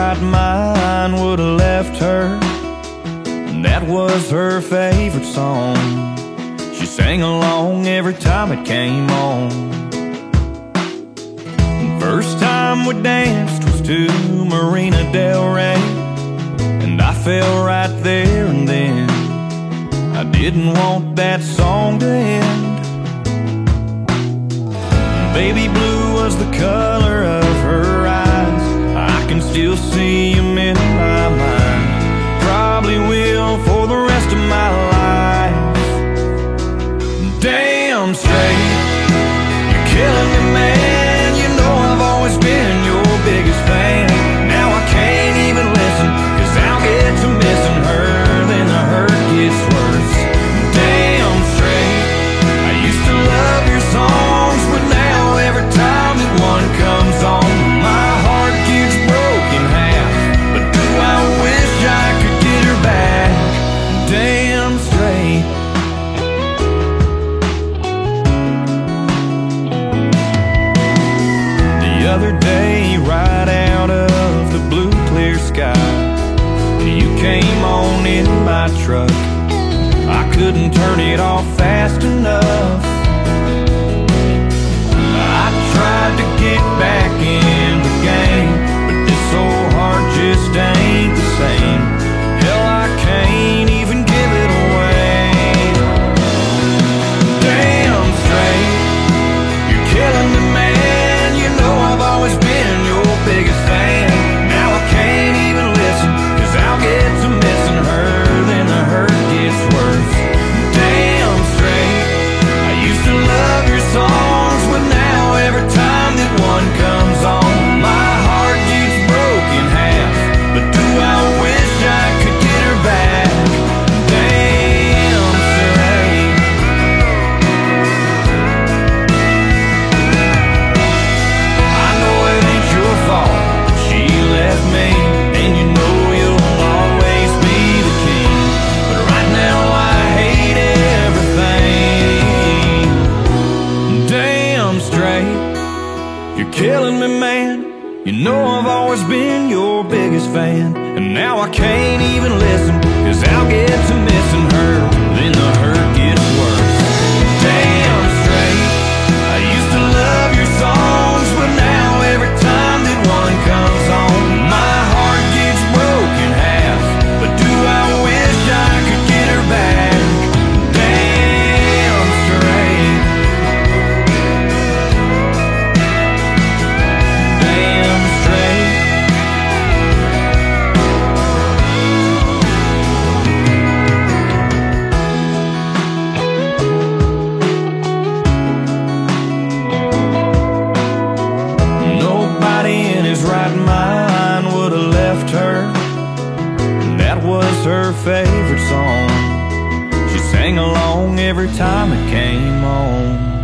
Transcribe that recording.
right mind would have left her, and that was her favorite song. She sang along every time it came on. First time we danced was to Marina Del Rey, and I fell right there and then. I didn't want that song to end. Baby blue was the color of her eyes. I can still see them in my mind. Probably will for the rest of my life. Damn straight, you're killing me, man. You know I've always been your biggest fan. Now I can't even listen, 'cause I'll get to missing her, then the hurt gets worse. Damn straight, I used to love your songs, but now every time that one comes on, my heart gets broken in half. But do I wish I could get her back? Damn straight. The other day, right out of the blue clear sky, you came on in my truck. I couldn't turn it off fast enough. I tried to get back in the game, but this old heart just ain't the same. Hell, I can't even give it away. Damn straight, you're killing me, man. You know I've always been your biggest fan. Now I can't even listen, 'cause I'll get to missing her, then the hurt gets worse. Damn straight, I used to love your songs, but now every time that one comes on, my heart gets broken in half. But do I wish I could get her back? Damn straight. I know it ain't your fault that she left me, and you know you'll always be the king. But right now I hate everything. Damn straight, you're killing me, man. You know I've always been your biggest fan, and now I can't even listen, 'cause I'll get to missing her, then the hurt gets worse. Damn straight, I used to love your songs, but now every time that one comes on, my heart gets broken in half. But do I wish I could get her back? Damn straight. Damn straight. Nobody in his right mind would have left her, and that was her favorite song. She sang along every time it came on.